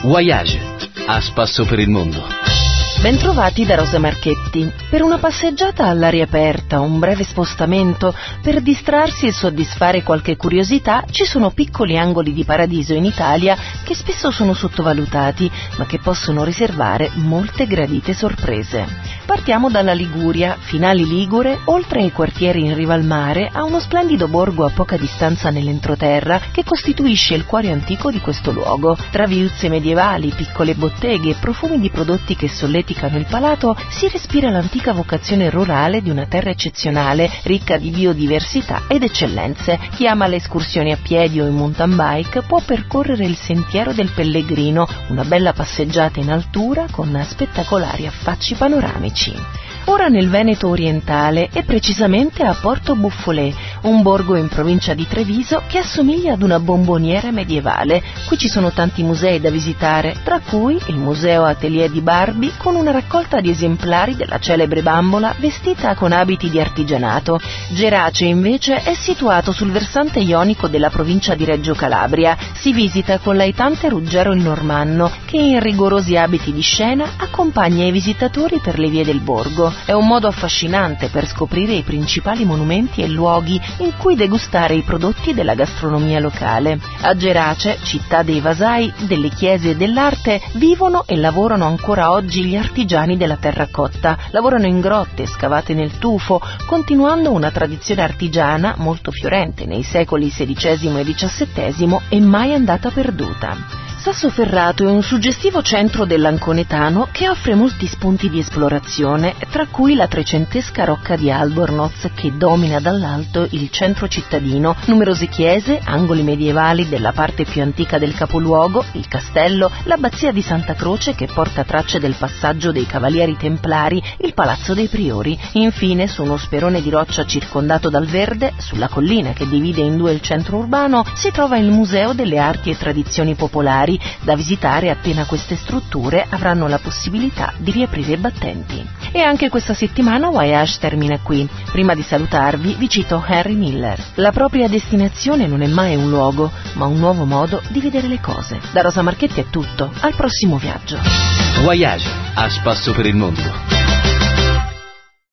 Voyage, a spasso per il mondo. Bentrovati da Rosa Marchetti. Per una passeggiata all'aria aperta, un breve spostamento, per distrarsi e soddisfare qualche curiosità, ci sono piccoli angoli di paradiso in Italia che spesso sono sottovalutati, ma che possono riservare molte gradite sorprese. Partiamo dalla Liguria. Finali Ligure, oltre ai quartieri in riva al mare, ha uno splendido borgo a poca distanza nell'entroterra che costituisce il cuore antico di questo luogo. Tra viuzze medievali, piccole botteghe e profumi di prodotti che solleticano il palato, si respira l'antica vocazione rurale di una terra eccezionale, ricca di biodiversità ed eccellenze. Chi ama le escursioni a piedi o in mountain bike può percorrere il Sentiero del Pellegrino, una bella passeggiata in altura con spettacolari affacci panoramici. Ora nel Veneto orientale e precisamente a Porto Buffolè, un borgo in provincia di Treviso che assomiglia ad una bomboniera medievale. Qui ci sono tanti musei da visitare, tra cui il Museo Atelier di Barbi con una raccolta di esemplari della celebre bambola vestita con abiti di artigianato. Gerace invece è situato sul versante ionico della provincia di Reggio Calabria. Si visita con l'aitante Ruggero il Normanno che in rigorosi abiti di scena accompagna i visitatori per le vie del borgo. È un modo affascinante per scoprire i principali monumenti e luoghi in cui degustare i prodotti della gastronomia locale. A Gerace, città dei vasai, delle chiese e dell'arte, vivono e lavorano ancora oggi gli artigiani della terracotta. Lavorano in grotte scavate nel tufo, continuando una tradizione artigiana molto fiorente nei secoli XVI e XVII e mai andata perduta. Sassoferrato è un suggestivo centro dell'Anconetano che offre molti spunti di esplorazione, tra cui la trecentesca rocca di Albornoz che domina dall'alto il centro cittadino, numerose chiese, angoli medievali della parte più antica del capoluogo, il castello, l'abbazia di Santa Croce che porta tracce del passaggio dei cavalieri templari, il palazzo dei priori. Infine, su uno sperone di roccia circondato dal verde, sulla collina che divide in due il centro urbano, si trova il Museo delle Arti e Tradizioni Popolari, da visitare appena queste strutture avranno la possibilità di riaprire i battenti. E anche questa settimana Voyage termina qui. Prima di salutarvi vi cito Henry Miller. La propria destinazione non è mai un luogo, ma un nuovo modo di vedere le cose. Da Rosa Marchetti è tutto, al prossimo viaggio. Voyage, a spasso per il mondo.